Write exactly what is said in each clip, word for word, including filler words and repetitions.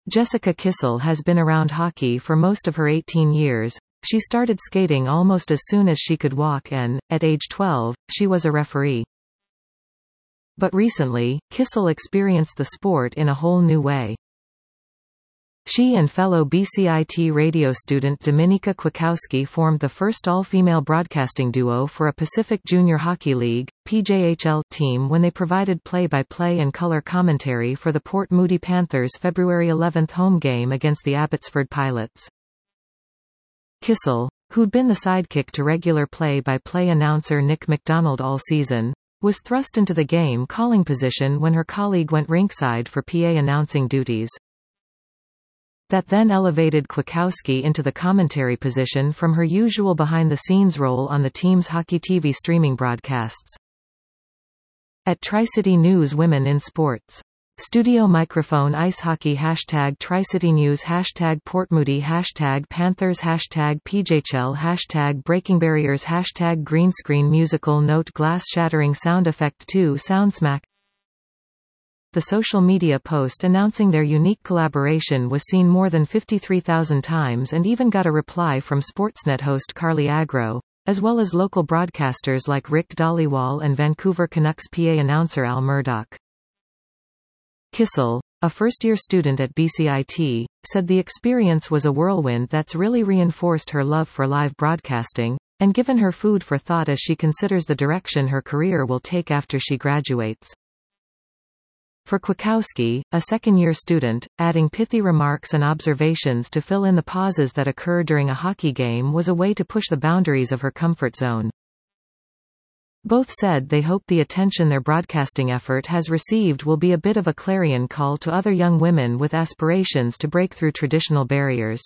Jessica Kissel has been around hockey for most of her eighteen years. She started skating almost as soon as she could walk and, at age twelve, she was a referee. But recently, Kissel experienced the sport in a whole new way. She and fellow B C I T radio student Dominika Kwiatkowski formed the first all-female broadcasting duo for a Pacific Junior Hockey League (P J H L) team when they provided play-by-play and color commentary for the Port Moody Panthers' February eleventh home game against the Abbotsford Pilots. Kissel, who'd been the sidekick to regular play-by-play announcer Nick McDonald all season, was thrust into the game calling position when her colleague went rinkside for P A announcing duties. That then elevated Kwiatkowski into the commentary position from her usual behind-the-scenes role on the team's hockey T V streaming broadcasts. At Tri-City News Women in Sports. Studio microphone ice hockey hashtag Tri-City News hashtag Portmoody hashtag Panthers hashtag P J H L hashtag Breaking Barriers hashtag Green Screen Musical Note Glass Shattering Sound Effect two Soundsmack. The social media post announcing their unique collaboration was seen more than fifty-three thousand times and even got a reply from Sportsnet host Carly Agro, as well as local broadcasters like Rick Dhaliwal and Vancouver Canucks P A announcer Al Murdoch. Kissel, a first-year student at B C I T, said the experience was a whirlwind that's really reinforced her love for live broadcasting, and given her food for thought as she considers the direction her career will take after she graduates. For Kwiatkowski, a second-year student, adding pithy remarks and observations to fill in the pauses that occur during a hockey game was a way to push the boundaries of her comfort zone. Both said they hope the attention their broadcasting effort has received will be a bit of a clarion call to other young women with aspirations to break through traditional barriers.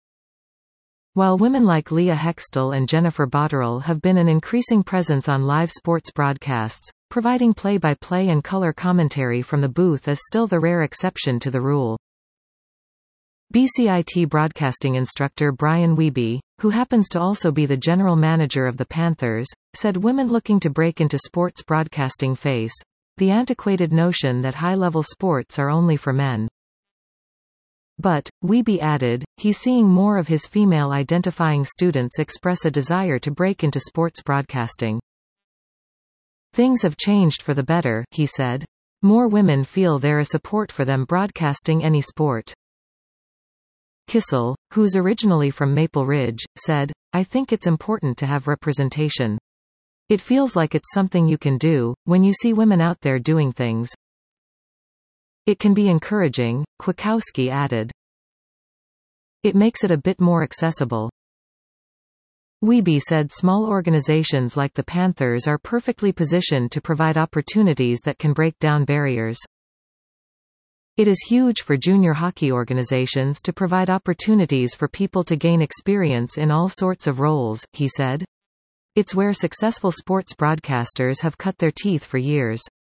While women like Leah Hextall and Jennifer Botterill have been an increasing presence on live sports broadcasts, providing play-by-play and color commentary from the booth is still the rare exception to the rule. B C I T broadcasting instructor Brian Wiebe, who happens to also be the general manager of the Panthers, said women looking to break into sports broadcasting face the antiquated notion that high-level sports are only for men. But, Wiebe added, he's seeing more of his female-identifying students express a desire to break into sports broadcasting. Things have changed for the better, he said. More women feel there is support for them broadcasting any sport. Kissel, who's originally from Maple Ridge, said, I think it's important to have representation. It feels like it's something you can do, when you see women out there doing things. It can be encouraging, Kwiatkowski added. It makes it a bit more accessible. Wiebe said small organizations like the Panthers are perfectly positioned to provide opportunities that can break down barriers. It is huge for junior hockey organizations to provide opportunities for people to gain experience in all sorts of roles, he said. It's where successful sports broadcasters have cut their teeth for years.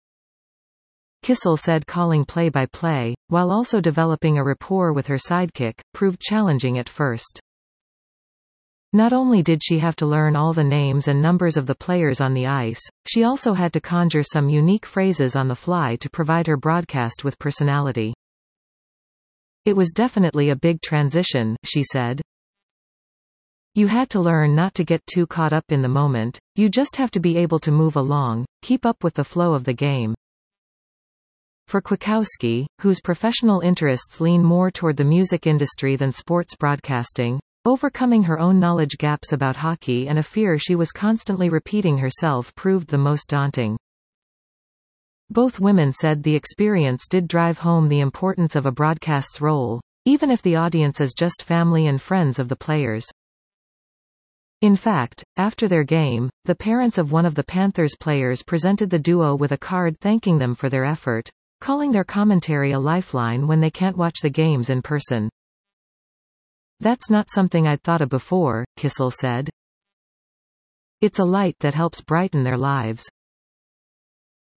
Kissel said calling play-by-play, while also developing a rapport with her sidekick, proved challenging at first. Not only did she have to learn all the names and numbers of the players on the ice, she also had to conjure some unique phrases on the fly to provide her broadcast with personality. It was definitely a big transition, she said. You had to learn not to get too caught up in the moment, you just have to be able to move along, keep up with the flow of the game. For Kwiatkowski, whose professional interests lean more toward the music industry than sports broadcasting, overcoming her own knowledge gaps about hockey and a fear she was constantly repeating herself proved the most daunting. Both women said the experience did drive home the importance of a broadcast's role, even if the audience is just family and friends of the players. In fact, after their game, the parents of one of the Panthers players presented the duo with a card thanking them for their effort, calling their commentary a lifeline when they can't watch the games in person. That's not something I'd thought of before, Kissel said. It's a light that helps brighten their lives.